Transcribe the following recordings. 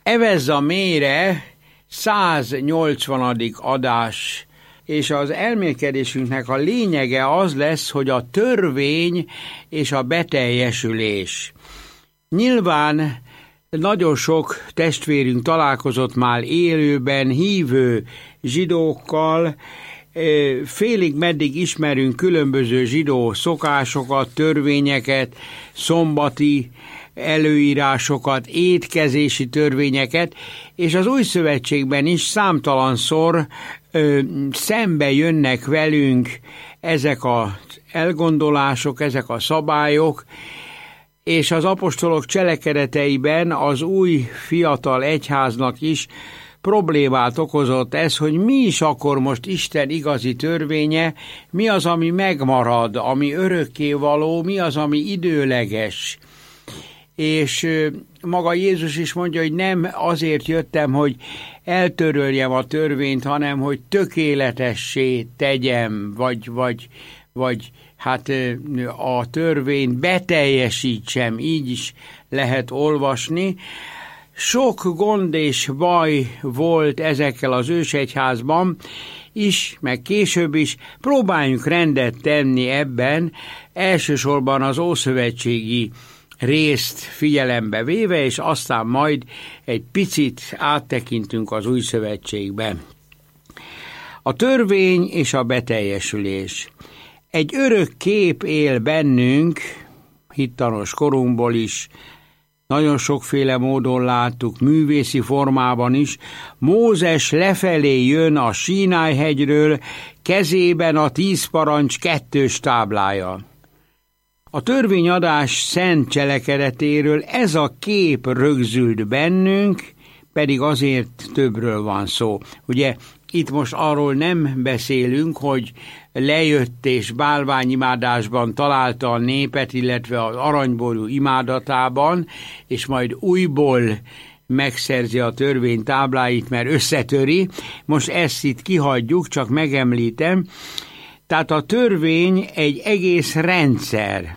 Evezza mélyre 180. adás, és az elmélkedésünknek a lényege az lesz, hogy a törvény és a beteljesülés. Nyilván nagyon sok testvérünk találkozott már élőben hívő zsidókkal, félig meddig ismerünk különböző zsidó szokásokat, törvényeket, szombati előírásokat, étkezési törvényeket, és az Új Szövetségben is számtalanszor szembe jönnek velünk ezek az elgondolások, ezek a szabályok, és az apostolok cselekedeteiben az új fiatal egyháznak is problémát okozott ez, hogy mi is akkor most Isten igazi törvénye, mi az, ami megmarad, ami örökkévaló, mi az, ami időleges. És maga Jézus is mondja, hogy nem azért jöttem, hogy eltöröljem a törvényt, hanem hogy tökéletessé tegyem, vagy hát a törvényt beteljesítsem, így is lehet olvasni. Sok gond és baj volt ezekkel az ősegyházban is, meg később is. Próbáljunk rendet tenni ebben, elsősorban az ószövetségi részt figyelembe véve, és aztán majd egy picit áttekintünk az új szövetségbe. A törvény és a beteljesülés. Egy örök kép él bennünk, hittanos korunkból is, nagyon sokféle módon láttuk, művészi formában is. Mózes lefelé jön a Sínáj-hegyről, kezében a 10 parancs 2 táblája. A törvényadás szent cselekedetéről ez a kép rögzült bennünk, pedig azért többről van szó. Ugye itt most arról nem beszélünk, hogy lejött és bálványimádásban találta a népet, illetve az aranyború imádatában, és majd újból megszerzi a törvény tábláit, mert összetöri. Most ezt itt kihagyjuk, csak megemlítem. Tehát a törvény egy egész rendszer,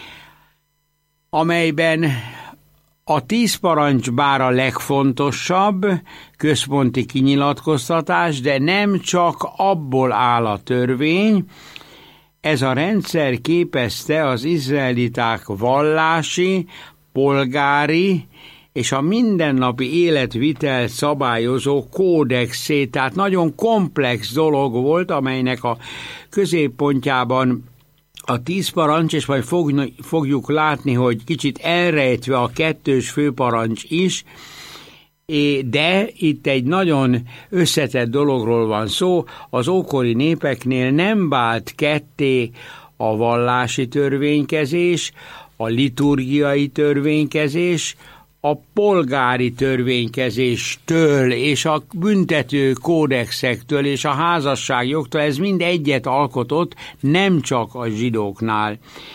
amelyben a 10 parancs bár a legfontosabb központi kinyilatkoztatás, de nem csak abból áll a törvény. Ez a rendszer képezte az izraeliták vallási, polgári és a mindennapi életvitelt szabályozó kódexét, tehát nagyon komplex dolog volt, amelynek a középpontjában a 10 parancs, és majd fogjuk látni, hogy kicsit elrejtve a 2 főparancs is, de itt egy nagyon összetett dologról van szó. Az ókori népeknél nem vált ketté a vallási törvénykezés, a liturgiai törvénykezés, a polgári törvénykezéstől és a büntető kódexektől és a házasságjogtól, ez mind egyet alkotott, nem csak a zsidóknál.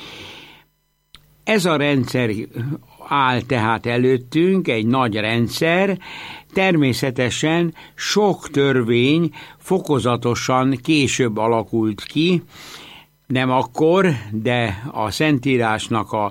Ez a rendszer áll tehát előttünk, egy nagy rendszer, természetesen sok törvény fokozatosan később alakult ki, nem akkor, de a Szentírásnak a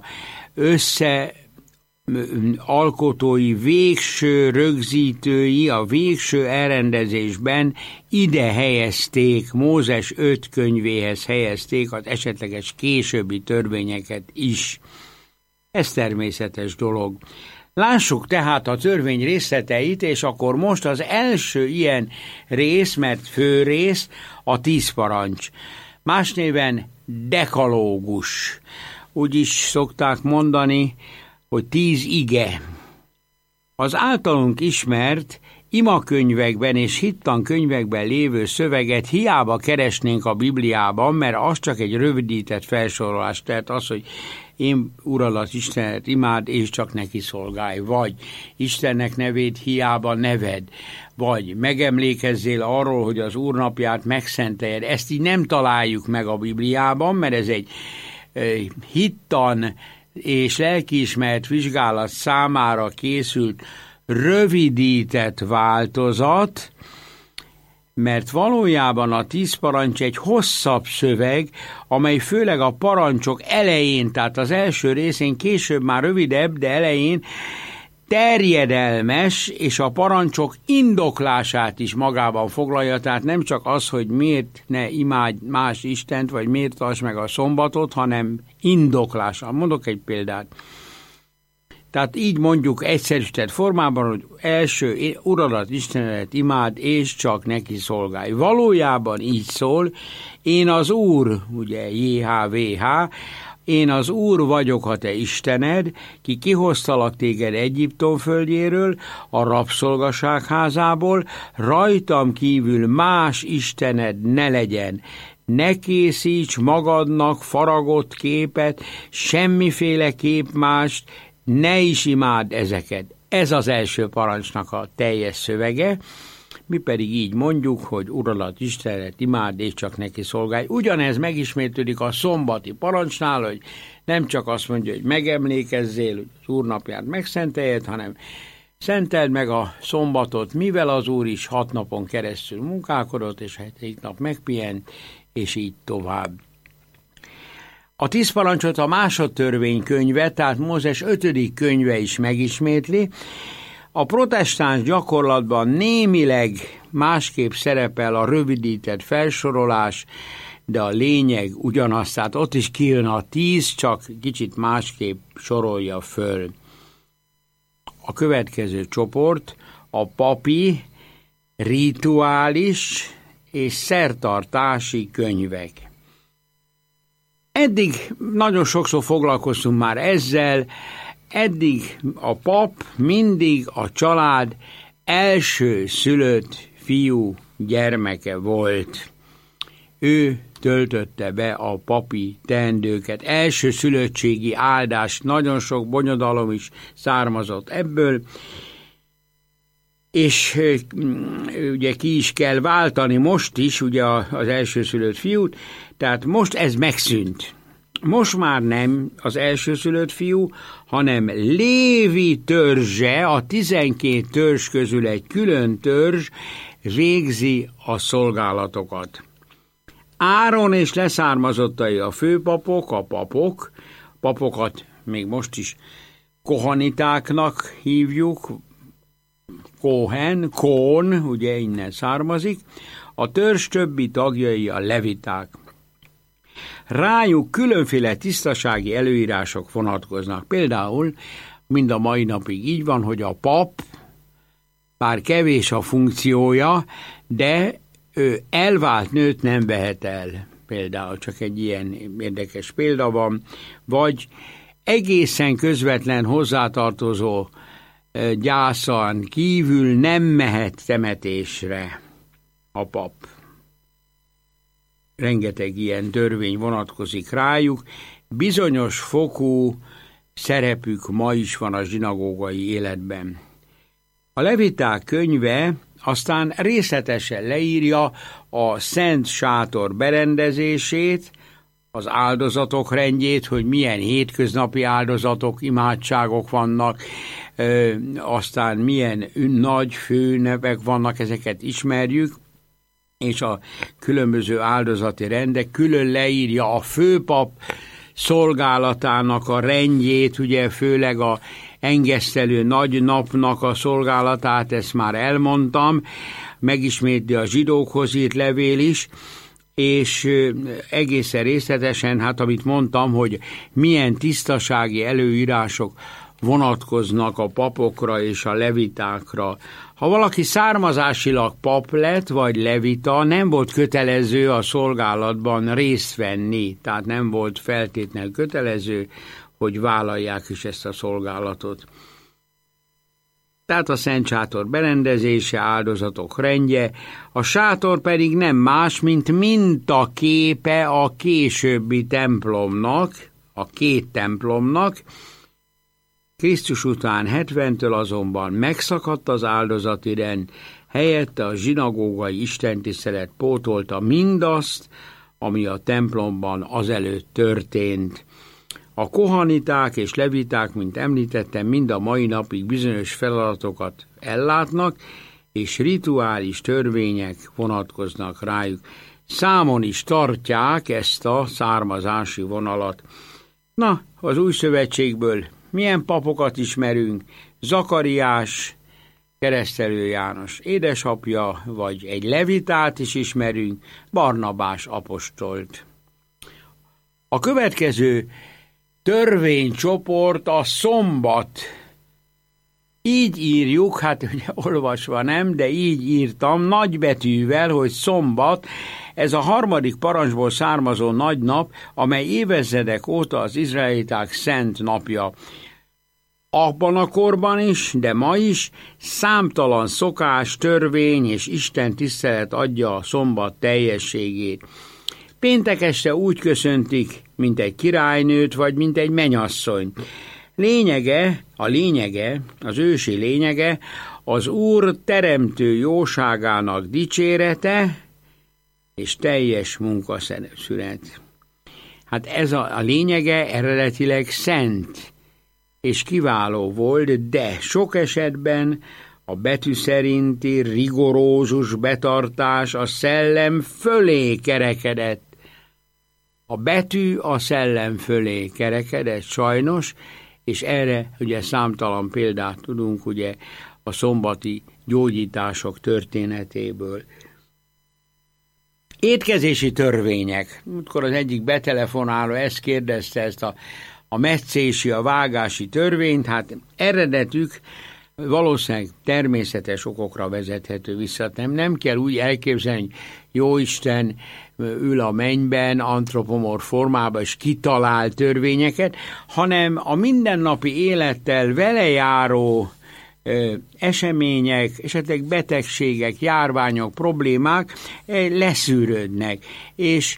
alkotói, végső rögzítői a végső elrendezésben ide helyezték, Mózes 5 könyvéhez helyezték az esetleges későbbi törvényeket is. Ez természetes dolog. Lássuk tehát a törvény részleteit, és akkor most az első ilyen rész, mert fő rész, a 10 parancs. Más néven dekalógus. Úgy is szokták mondani, hogy 10 ige. Az általunk ismert imakönyvekben és hittankönyvekben lévő szöveget hiába keresnénk a Bibliában, mert az csak egy rövidített felsorolás, tehát az, hogy én Uradat Istenet imád, és csak neki szolgálj, vagy Istennek nevét hiába neved, vagy megemlékezzél arról, hogy az Úr napját megszenteljed. Ezt így nem találjuk meg a Bibliában, mert ez egy hittan és lelkiismeret vizsgálat számára készült rövidített változat, mert valójában a 10 parancs egy hosszabb szöveg, amely főleg a parancsok elején, tehát az első részén, később már rövidebb, de elején terjedelmes, és a parancsok indoklását is magában foglalja, tehát nem csak az, hogy miért ne imádj más Istent, vagy miért tartsd meg a szombatot, hanem indoklása. Mondok egy példát. Tehát így mondjuk egyszerűsített formában, hogy első, Uradat, Istenedet imád, és csak neki szolgálj. Valójában így szól, én az Úr, ugye JHVH, én az Úr vagyok, a te Istened, ki kihoztalak téged Egyiptom földjéről, a rabszolgaság házából, rajtam kívül más istened ne legyen. Ne készíts magadnak faragott képet, semmiféle kép mást, ne is imádd ezeket. Ez az első parancsnak a teljes szövege, mi pedig így mondjuk, hogy Uradat, Istenet imádd, és csak neki szolgálj. Ugyanez megismétlődik a szombati parancsnál, hogy nem csak azt mondja, hogy megemlékezzél, hogy az Úr napját megszenteljed, hanem szenteld meg a szombatot, mivel az Úr is 6 napon keresztül munkálkodott, és 7. nap megpihent, és így tovább. A 10 parancsot a másodtörvénykönyve, tehát Mózes 5. könyve is megismétli. A protestáns gyakorlatban némileg másképp szerepel a rövidített felsorolás, de a lényeg ugyanaz, tehát ott is kijön a 10, csak kicsit másképp sorolja föl. A következő csoport a papi, rituális és szertartási könyvek. Eddig nagyon sokszor foglalkoztunk már ezzel, eddig a pap mindig a család első szülött fiú gyermeke volt. Ő töltötte be a papi teendőket. Első szülöttségi áldás, nagyon sok bonyodalom is származott ebből, és ugye ki is kell váltani most is, ugye az elsőszülött fiút, tehát most ez megszűnt. Most már nem az elsőszülött fiú, hanem Lévi törzse, a 12 törzs közül egy külön törzs végzi a szolgálatokat. Áron és leszármazottai a főpapok, a papokat még most is kohanitáknak hívjuk, Kón, ugye innen származik, a törzs többi tagjai a leviták. Rájuk különféle tisztasági előírások vonatkoznak. Például mind a mai napig így van, hogy a pap, bár kevés a funkciója, de ő elvált nőt nem vehet el. Például csak egy ilyen érdekes példa van, vagy egészen közvetlen hozzátartozó gyászan kívül nem mehet temetésre a pap. Rengeteg ilyen törvény vonatkozik rájuk, bizonyos fokú szerepük ma is van a zsinagógai életben. A leviták könyve aztán részletesen leírja a szent sátor berendezését, az áldozatok rendjét, hogy milyen hétköznapi áldozatok, imádságok vannak, aztán milyen nagy főnevek vannak, ezeket ismerjük, és a különböző áldozati rendek külön leírja a főpap szolgálatának a rendjét, ugye főleg a engesztelő nagy napnak a szolgálatát, ezt már elmondtam, megismétli a zsidókhoz írt levél is, és egészen részletesen, hát amit mondtam, hogy milyen tisztasági előírások vonatkoznak a papokra és a levitákra. Ha valaki származásilag pap lett, vagy levita, nem volt kötelező a szolgálatban részt venni, tehát nem volt feltétlenül kötelező, hogy vállalják is ezt a szolgálatot. Tehát a szent sátor berendezése, áldozatok rendje, a sátor pedig nem más, mint mintaképe a későbbi templomnak, a 2 templomnak. Krisztus után 70-től azonban megszakadt az áldozati rend, helyette a zsinagógai istentisztelet pótolta mindazt, ami a templomban azelőtt történt. A kohaniták és leviták, mint említettem, mind a mai napig bizonyos feladatokat ellátnak, és rituális törvények vonatkoznak rájuk. Számon is tartják ezt a származási vonalat. Na, az új szövetségből milyen papokat ismerünk? Zakariás, Keresztelő János édesapja, vagy egy levitát is ismerünk, Barnabás apostolt. A következő törvénycsoport a szombat. Így írjuk, hát ugye olvasva nem, de így írtam nagybetűvel, hogy szombat, ez a 3. parancsból származó nagy nap, amely évezredek óta az izraeliták szent napja. Abban a korban is, de ma is számtalan szokás, törvény és Isten tisztelet adja a szombat teljességét. Péntek este úgy köszöntik, mint egy királynőt, vagy mint egy mennyasszonyt. Az ősi lényege, az Úr teremtő jóságának dicsérete és teljes munkaszünet. Hát ez a lényege eredetileg szent és kiváló volt, de sok esetben a betű szerinti rigorózus betartás a szellem fölé kerekedett. A betű a szellem fölé kerekedett sajnos, és erre ugye számtalan példát tudunk ugye a szombati gyógyítások történetéből. Étkezési törvények. Múltkor az egyik betelefonáló ezt kérdezte, ezt a metszési, a vágási törvényt, hát eredetük valószínűleg természetes okokra vezethető vissza. Nem kell úgy elképzelni, hogy Jóisten ül a mennyben, antropomorf formában, és kitalál törvényeket, hanem a mindennapi élettel velejáró események, esetleg betegségek, járványok, problémák leszűrődnek, és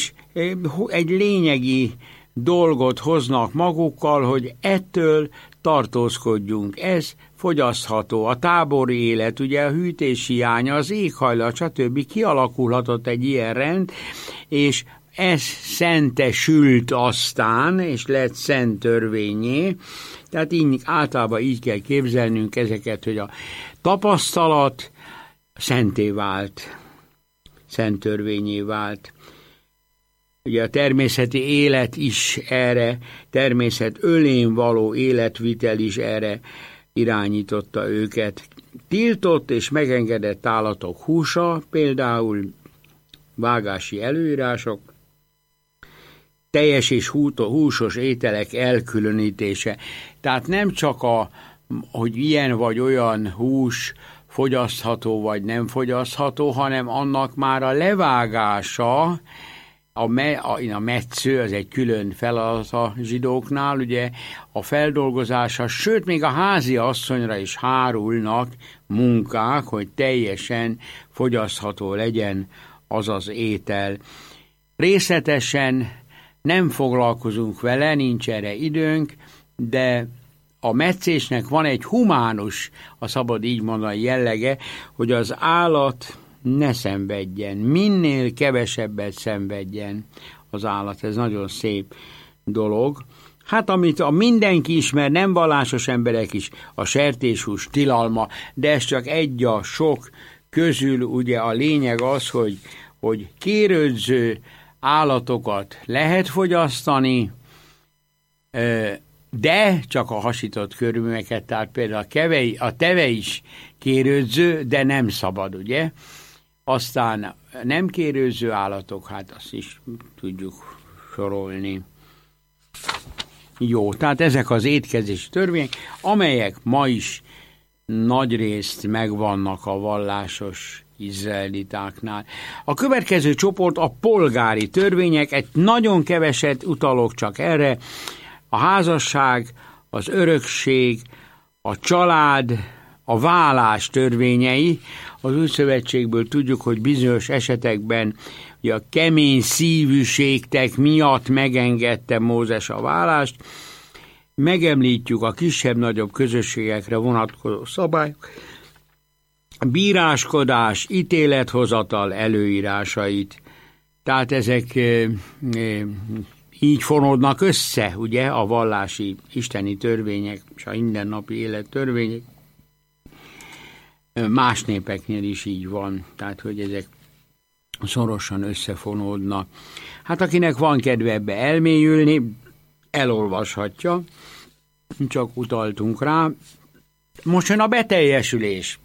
egy lényegi dolgot hoznak magukkal, hogy ettől tartózkodjunk. Ez fogyasztható. A tábori élet, ugye a hűtés hiánya, az éghajlat, stb. Kialakulhatott egy ilyen rend, és ez szentesült aztán, és lett szent törvényé. Tehát általában így kell képzelnünk ezeket, hogy a tapasztalat szenté vált, szent törvényé vált. Ugye a természeti élet is erre, természet ölén való életvitel is erre irányította őket. Tiltott és megengedett állatok húsa, például vágási előírások, teljes és húsos ételek elkülönítése. Tehát nem csak hogy ilyen vagy olyan hús fogyasztható vagy nem fogyasztható, hanem annak már a levágása, a metsző, az egy külön feladat a zsidóknál, ugye a feldolgozása, sőt még a házi asszonyra is hárulnak munkák, hogy teljesen fogyasztható legyen az az étel. Részletesen nem foglalkozunk vele, nincs erre időnk, de a metszésnek van egy humánus, a szabad így mondani jellege, hogy az állat ne szenvedjen, minél kevesebbet szenvedjen az állat, ez nagyon szép dolog. Hát amit a mindenki ismer, nem vallásos emberek is, a sertéshús tilalma, de ez csak egy a sok közül, ugye a lényeg az, hogy kérődző állatokat lehet fogyasztani, de csak a hasított körülményeket, tehát például a teve is kérődző, de nem szabad, ugye? Aztán nem kérődző állatok, hát azt is tudjuk sorolni. Jó, tehát ezek az étkezési törvények, amelyek ma is nagyrészt megvannak a vallásos izraelitáknál. A következő csoport a polgári törvények, egy nagyon keveset utalok csak erre, a házasság, az örökség, a család, a vállás törvényei. Az Új Szövetségből tudjuk, hogy bizonyos esetekben ugye a kemény szívűségtek miatt megengedte Mózes a vállást. Megemlítjük a kisebb-nagyobb közösségekre vonatkozó szabályok, bíráskodás, ítélethozatal előírásait. Tehát ezek így fonódnak össze, ugye, a vallási isteni törvények és a mindennapi élet törvények. Más népeknél is így van, tehát hogy ezek szorosan összefonódnak. Hát akinek van kedve ebbe elmélyülni, elolvashatja, csak utaltunk rá. Most jön a beteljesülés.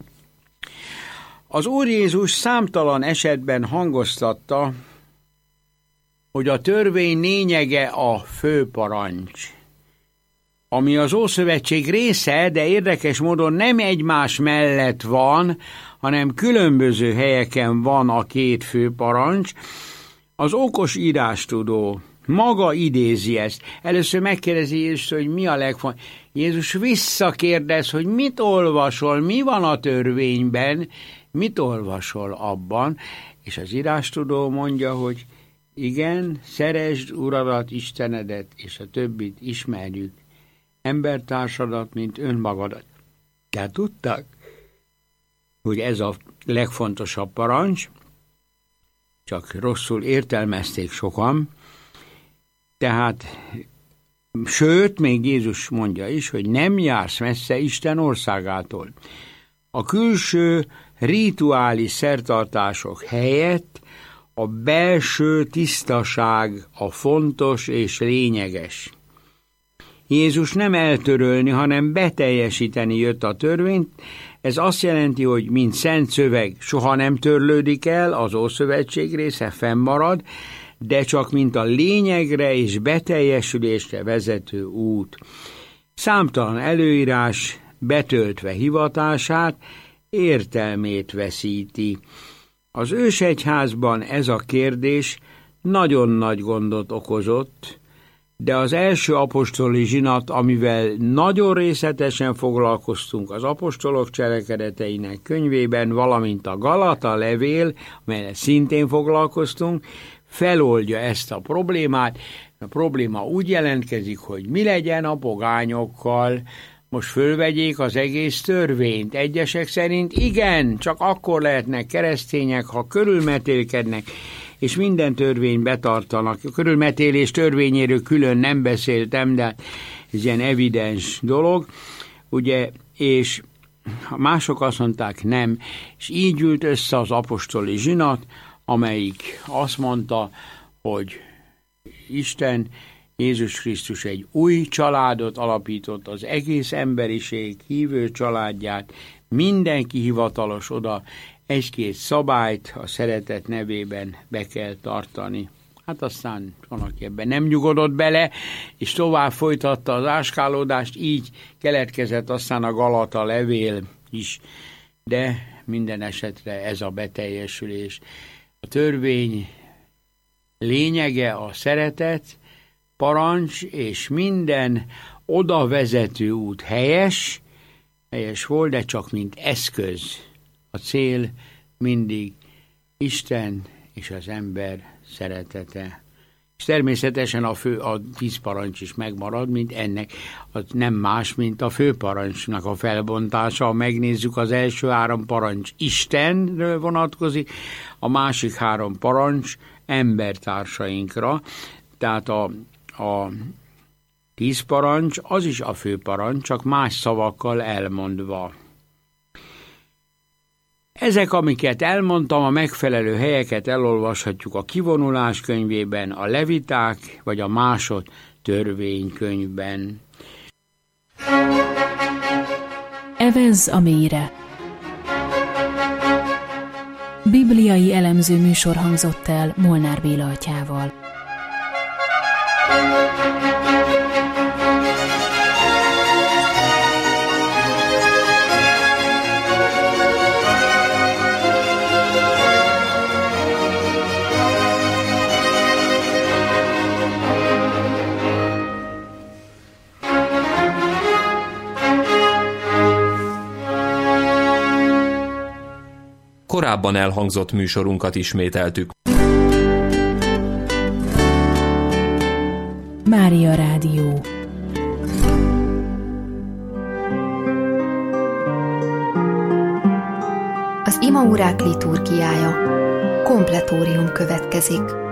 Az Úr Jézus számtalan esetben hangoztatta, hogy a törvény lényege a főparancs, ami az Ószövetség része, de érdekes módon nem egymás mellett van, hanem különböző helyeken van a két főparancs. Az okos írástudó maga idézi ezt. Először megkérdezi Jézus, hogy mi a legfontosabb. Jézus visszakérdez, hogy mit olvasol, mi van a törvényben, mit olvasol abban, és az írástudó mondja, hogy igen, szeresd Uradat, Istenedet, és a többit ismerjük, embertársadat, mint önmagadat. Tehát tudták, hogy ez a legfontosabb parancs, csak rosszul értelmezték sokan, tehát, sőt, még Jézus mondja is, hogy nem jársz messze Isten országától. A külső rituális szertartások helyett a belső tisztaság a fontos és lényeges. Jézus nem eltörölni, hanem beteljesíteni jött a törvényt. Ez azt jelenti, hogy mint szent szöveg soha nem törlődik el, az Ószövetség része fennmarad, de csak mint a lényegre és beteljesülésre vezető út. Számtalan előírás betöltve hivatását, értelmét veszíti. Az ősegyházban ez a kérdés nagyon nagy gondot okozott, de az első apostoli zsinat, amivel nagyon részletesen foglalkoztunk az apostolok cselekedeteinek könyvében, valamint a Galata levél, amelyel szintén foglalkoztunk, feloldja ezt a problémát. A probléma úgy jelentkezik, hogy mi legyen a pogányokkal, most fölvegyék az egész törvényt. Egyesek szerint igen, csak akkor lehetnek keresztények, ha körülmetélkednek, és minden törvényt betartanak. A körülmetélés törvényéről külön nem beszéltem, de ez ilyen evidens dolog, ugye, és mások azt mondták nem, és így ült össze az apostoli zsinat, amelyik azt mondta, hogy Isten, Jézus Krisztus egy új családot alapított, az egész emberiség hívő családját, mindenki hivatalos oda, egy-két szabályt a szeretet nevében be kell tartani. Hát aztán van, aki ebben nem nyugodott bele, és tovább folytatta az áskálódást, így keletkezett aztán a Galata levél is, de minden esetre ez a beteljesülés. A törvény lényege a szeretet, parancs, és minden oda vezető út helyes volt, de csak mint eszköz. A cél mindig Isten és az ember szeretete. És természetesen a 10 parancs is megmarad, mint ennek. Az nem más, mint a főparancsnak a felbontása. Ha megnézzük, az első 3 parancs Istenről vonatkozik, a másik 3 parancs embertársainkra. Tehát a 10 parancs, az is a főparancs, csak más szavakkal elmondva. Ezek, amiket elmondtam, a megfelelő helyeket elolvashatjuk a Kivonulás könyvében, a Leviták vagy a Másod törvénykönyvben. Evezz a mélyre. Bibliai elemző műsor hangzott el Molnár Béla atyával. Korábban elhangzott műsorunkat ismételtük. Mária Rádió. Az imaórák liturgiája. Kompletórium következik.